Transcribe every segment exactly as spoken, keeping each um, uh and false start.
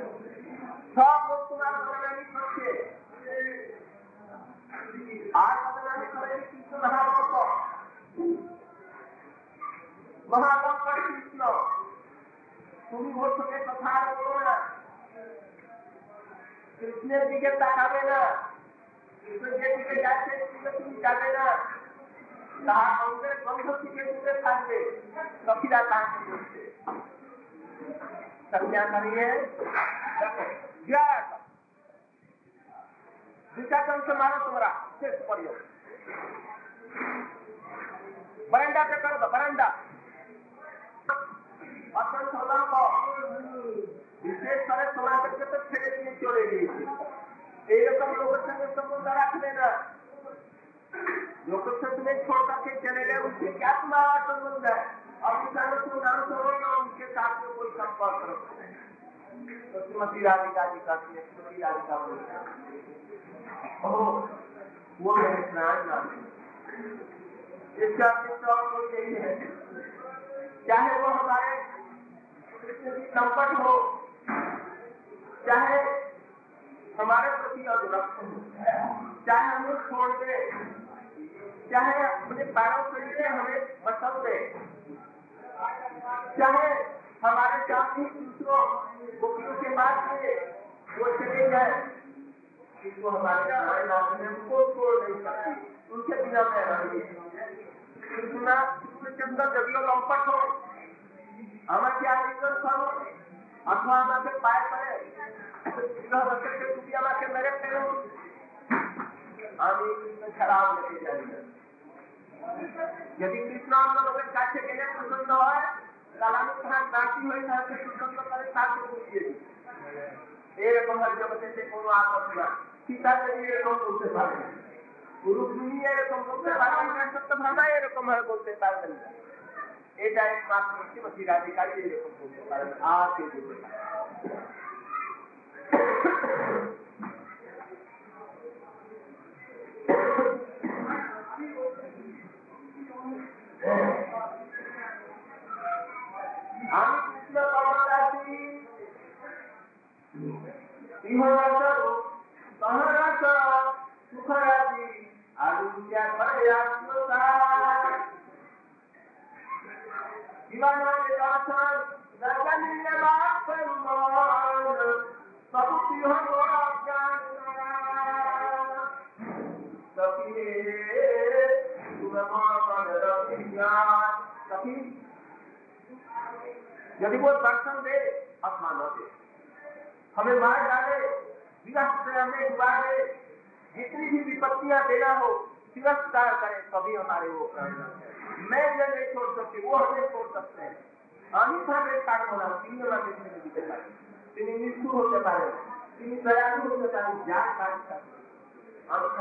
सब लोग तुम्हारा बदनामी करते, आज बदनामी करेंगे कृष्ण महाराज को, महाराज पर कृष्ण तुम वो तुम्हें कथा बोलो ना, कृष्ण जी के ताकावे ना, कृष्ण जी के जाते तुम जाते ना, कहा हमने बंधु जी के तुझे खाते, कपिला कांड बोलते, संज्ञा करिए, क्या विचार से मारो तुम्हारा शेष परियोग, बरंडा पे करो दो बरंडा, अपन सोलह को विशेष करे सोलह करके तो छेड़े नहीं छोड़ेगी, एक कम लोगों से संबंध रख लेना, लोग से तुम्हें छोड़ करके चले गए उससे क्या तुम्हारा संबंध है, अब किसानों को नाम छोड़ो ना उनके साथ में कोई संपर्क करो, तो श्रीमती राधिका जी का श्रीमती राधिका बोलते हैं, वो मेरे स्नान नाम इसका किस्सा कोई नहीं है, चाहे वो हमारे कृष्ण की संकट हो, चाहे हमारे प्रति अनुरक्त हो, चाहे हमें छोड़ दे, चाहे अपने पैरों के लिए हमें बसव दे, चाहे हमारे साथ ही दूसरों गोपियों के बाद में वो चले जाए, किसको हमारे हमारे नाम में उनको छोड़ नहीं सकती, उनके बिना मैं रहेंगे कृष्णा कृष्णचंद्र जब लंपट हो हमें क्या आलिंगन करो अथवा हमारे पाए पड़े हमारे मेरे पेड़ों हमें कृष्ण खराब लेके जाएंगे, यदि कृष्ण हम लोग काछे के लिए प्रसन्न है कालानी कहाँ नाची हुई था कि प्रसन्न करे साथ में पूछिए एक हर जगह से कोनो आकर हुआ सीता देवी एरकम बोलते पारे रुक्मिणी एरकम बोलते पारे सत्यभामा एरकम है बोलते पारे এটা একমাত্র শ্রীমতী রাধিকারী এরকম বলতে পারেন আর কেউ বলতে পারে আমি কৃষ্ণ কমলাসী সিংহরাজ সহরাজ সুখরাজি আলুয়া ঘরে আত্মতা জীবনে দর্শন জগন্নে বাপমান সব প্রিয় অজ্ঞান সখিয়ে তুমি মন রখিয়ান সখি यदि वो दर्शन दे अपमान दे हमें मार डाले विनाश हमें डुबा दे जितनी भी विपत्तियां देना हो तिरस्कार करें कभी हमारे वो मैं ये नहीं छोड़ सकती वो हमें छोड़ सकते हैं अन्यथा मेरे कारण होना तीन वाला देखने में दिखते पाए तीन मृत्यु होते पाए तीन दयालु होते पाए ज्ञान काट सकते अन्यथा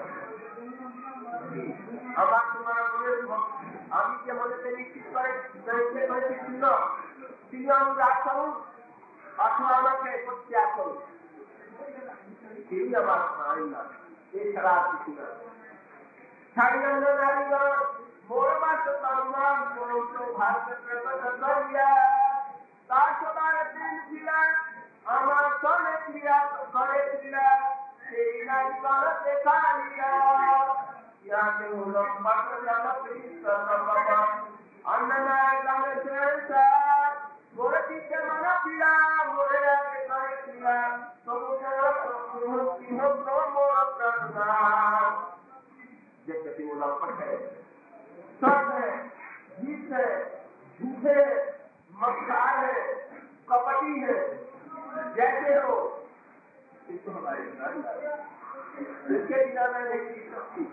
अब आप तुम्हारा बोले আমি যে মনে নিশ্চিত করে দেখতে করে ছিল তিনি অনুরাগ করুন অথবা আমাকে প্রত্যাগ করুন তিনি আমার নারী না এছাড়া কিছু না ছাড়িয়ান্ন নারীগণ মোর মাস সম্মান সমস্ত ভারতের প্রেমা তার সবার দিন ছিল আমার সনে ক্রিয়া করে ছিল সেই নারীগণ দেখা নিলা याके उलम मत जाना कृष्ण बाबा अन्नना जाने सेसा गोरती के मना पीड़ा मोरे आके करे पीड़ा सब को की हो तो मोर प्राणना जैसे कि उलम पट है सब है जीत है झूठे मक्कार है कपटी है जैसे हो इसको हमारे इसके बिना मैं नहीं जी सकती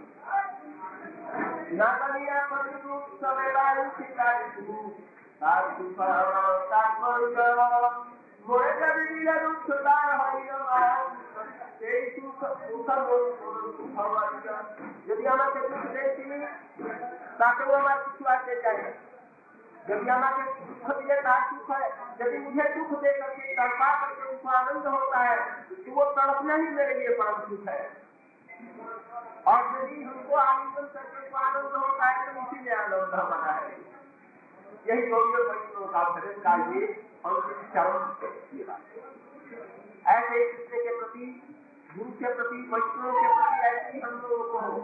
नागरिया परिदु सवेलाई शिकारी तू तार सुफारा ताकमरुगा मोरे कबिला रुखदा हरिया এই সুখ সুখর সুখবারিয়া যদি আমাকে দুঃখ দেতি তাকেও আমার কিছু আসে যায় यदि আমাকে दुख दिए तार सुख है यदि मुझे दुख दे करके तड़पा करके उसको आनंद होता है तो वो तड़पना ही मेरे लिए परम सुख है और यदि हमको आनंद करके आनंद होता है तो इसी में आनंद हमारा है यही गौरव वैष्णव का भजन का ये अंतिम चरण है ऐसे कृष्ण के प्रति, गुरु के प्रति, वैष्णव के प्रति ऐसी हम लोगों को हो।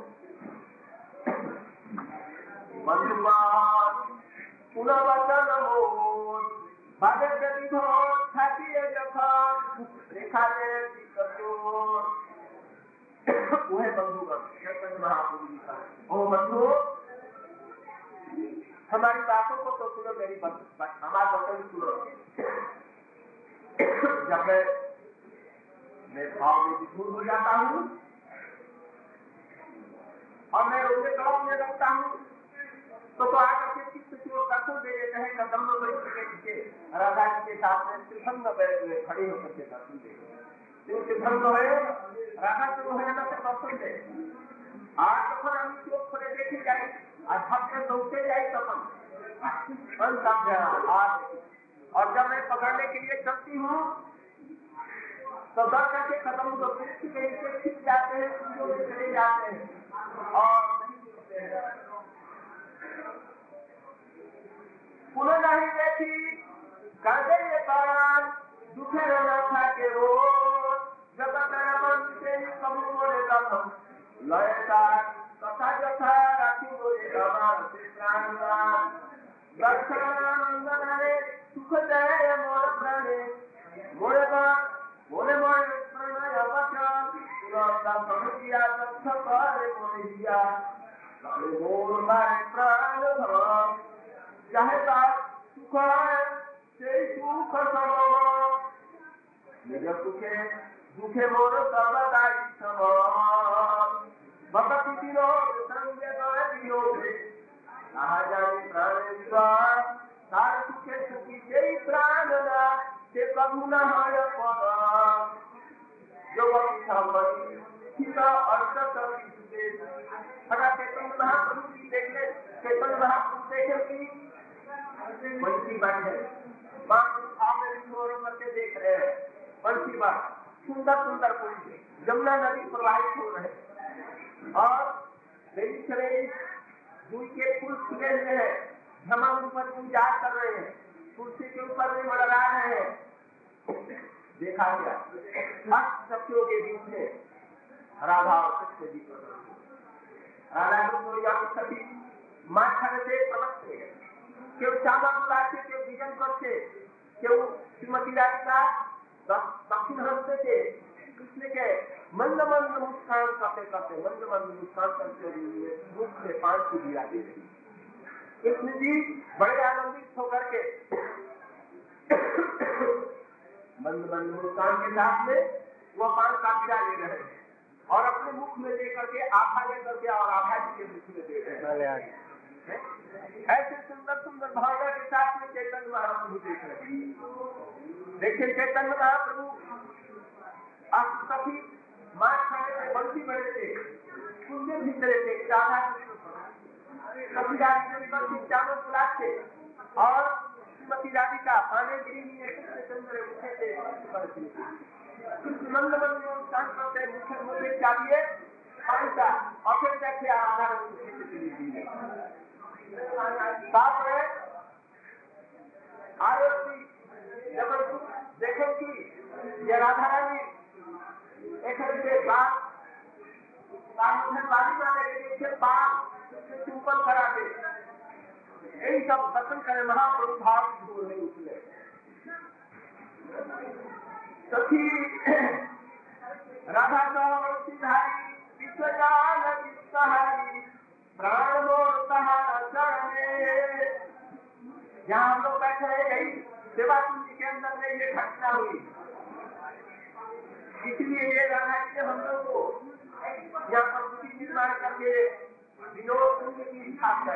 बंधुवान पुनर्वचन हो बाधे विधो ठाकिए जखन रेखा दे कठोर वो है बंधुगण। चैतन्य महाप्रभु जी का ओ बंधु, हमारी बातों को तो सुनो, मेरी हमारी बातों को सुनो। जब मैं मैं भाव में विभोर हो जाता हूँ और मैं रोने गाँव में रखता हूँ तो तो आकर के चित्त की ओर दर्शन दे देते हैं। कदम में बैठ के नीचे राधा जी के साथ में त्रिभंग में खड़े होकर के दर्शन दे त्रिभंग है राधा से रोहना से दर्शन दे। आज तक हम की ओर खड़े देखे जाए और भक्त दौड़ते जाए तब और जब मैं पकड़ने के लिए चलती हूँ तो डर करके कदम को खिंच जाते हैं, चले जाते हैं और नहीं मिलते हैं। पुनः नहीं देखी कर दे ये कारण दुखे रहना था के वो जब मन से कबू बोले तब लयता तथा जथा राखी बोले प्राण दर्शनानंदन सुख जय मोर प्राणे मोरे मोरे मोरे प्रणय वचन पुरता समझिया तथा करे मोरिया मोर मारे प्राण धर्म चाहे सुख से सुख सम निज सुखे दुखे मोर सर्वदायी सम भक्ति विनोद संगे विनोद कहा जाए प्राण विवाह सार सुखे सुखी से प्राण से कबू न हाय पर जो अर्थ करके अगर चेतन महाप्रभु की देखने चेतन महाप्रभु देखे की बंसी बात है माँ सामने विधोर करके देख रहे हैं। बंसी बात सुंदर सुंदर पुल जमुना नदी प्रवाहित हो रहे और दूध के फूल खिले हुए हैं, धमा ऊपर पूजा कर रहे हैं, तुलसी के ऊपर भी मंडरा रहे हैं। देखा गया भक्त सत्यों के बीच में राधा और कृष्ण जी राधा को सती माखन से पलटते केव चामा बुलाते केव विजन करते केव श्रीमती राधिका दक्षिण हस्ते थे कृष्ण के मंद मंद मुस्कान करते करते मंद मंद मुस्कान करते हुए मुख में पान की गिरा देते कृष्ण जी बड़े आनंदित होकर के मंद मंद मुस्कान के साथ में वो पान का गिरा ले रहे हैं और अपने मुख में लेकर के आभा लेकर के और आभा जी के मुख में दे रहे हैं। ऐसे सुंदर सुंदर भावना के साथ में चैतन्य महाप्रभु देख रहे हैं। देखिए चैतन्य महाप्रभु सखी माँ खाने से बंसी बड़े थे कुंजे भीतरे थे राधा सखी राधिका चावल गुलाब थे और श्रीमती राधिका पाने गिरी चंद्र उठे थे मंद मंद शांत करते मुख्य मुझे चाहिए पांचा और फिर देखे आधार तापरे आरोपी जब देखे कि ये राधा रानी एक के बाद बारी माने के बाद ऊपर कराते यही सब दर्शन करे महाप्रभु भाव दूर है उसने सखी राधा सिधारी विश्वजाल विश्वहारी प्राण मोरता जहाँ हम लोग बैठे हैं यही सेवा कुंज के अंदर में ये घटना हुई इसलिए ये राधा जी हम लोग को यहाँ पर कुछ निर्माण करके विनोद कुंज की स्थापना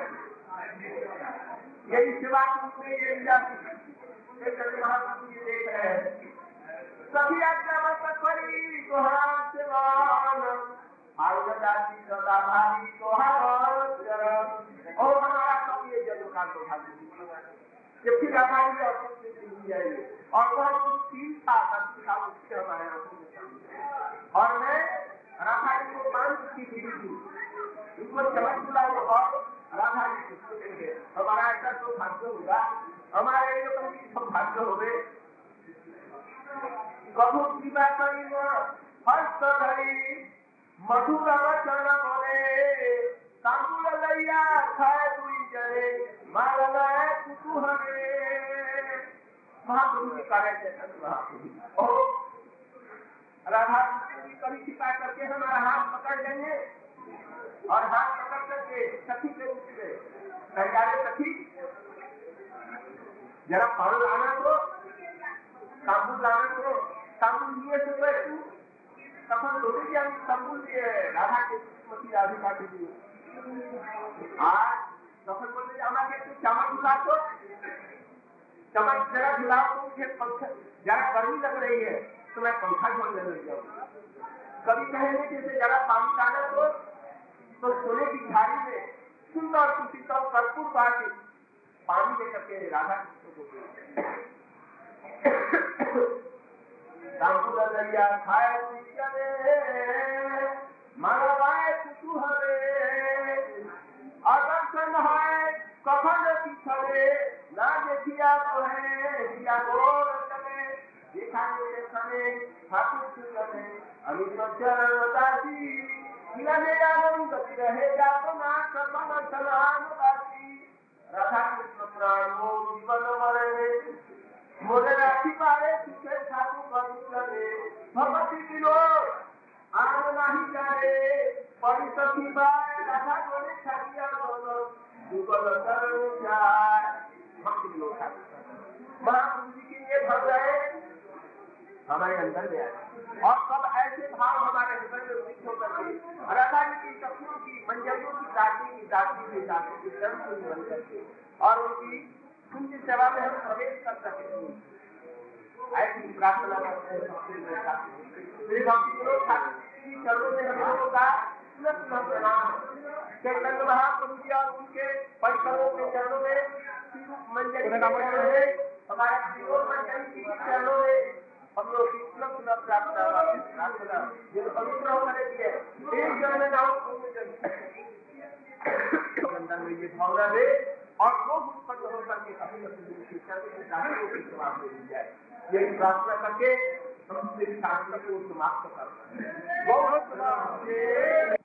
यही सेवा कुंज में ये महाप्रभु जी देख रहे हैं सभी आज्ञा करी तोहार सेवान आयुर्दासी सदा भारी तोहार चरण और हमारा कभी ये जन्म का तो भाग्य ये फिर हमारी जाएगी और वह तीन साल दस साल उसके हमारे और मैं राधा जी को पांच की दी थी उसको चमक बुलाओ और राधा जी को हमारा ऐसा तो भाग्य होगा हमारे लिए तो भाग्य हो गए कभू कृपा करी हस्त धरी मधुर वचन बोले तांबुल लैया खाए दुई जरे मारना कुतूहले। महाप्रभु के कार्य से राधा की कभी कृपा करके हमारा हाथ पकड़ लेंगे और हाथ पकड़ करके सखी के रूप में पहचाने सखी जरा फल लाना तो तांबुल लाना तो तांबुल लिए से तो तू तখন लोगे कि हम तांबुल लिए राधा के श्रीमती राधिका के लिए आज तখন बोलते हमारे तू चमक दिखा तो चमक जरा दिलाओ तो मुझे पंखा जरा गर्मी लग रही है तो मैं पंखा झोलने लग जाऊँ। कभी कहेंगे जैसे जरा पानी डाला तो तो सोने की झाड़ी में सुंदर सुशीतल कर्पूर बाटी पानी लेकर के राधा कृष्ण को तांबुल लैया खाए मानवाए कुतूहले अदर्शन है कखन पिछले ना देखिया तो है दिया गोर चले देखा मेरे समय ठाकुर सुंदर अभी तो चरण दासी मिलने आनंद रहेगा तो ना सपन सलाम दासी राधा कृष्ण प्राण मो जीवन मरे मोरे राखी पारे सुखे ठाकुर करे भगवती दिलो आन नहीं जाए पड़ी सखी बाय राधा गोरे छाटिया दोनों युगल शरण जाए भक्ति दिलो ठाकुर महाप्रभु जी के ये भर गए हमारे अंदर में आए और सब ऐसे भाव हमारे हृदय में उदित होकर के राधा जी की सखियों की मंजरियों की दासी की दासी की दासी की चरण को बन करके और उनकी उनकी सेवा में हम प्रवेश कर सकें ऐसी प्रार्थना करते हैं। श्री भक्ति विनोद ठाकुर की चरणों में हम लोगों का सुलभ प्रणाम चैतन्य महाप्रभु जी और उनके परिकरों के चरणों में मंजरी हमारे विनोद मंजरी जी के चरणों में हम लोग सुलभ सुलभ प्रार्थना जो पवित्र होकर दिए एक जन में जाओ अंदर में ये भावना दे और लोग उत्पन्न होकर के अपनी अपनी शिक्षा के दाखिलों की समाप्त हो जाए यही प्रार्थना करके हम शास्त्र को समाप्त करते हैं। बहुत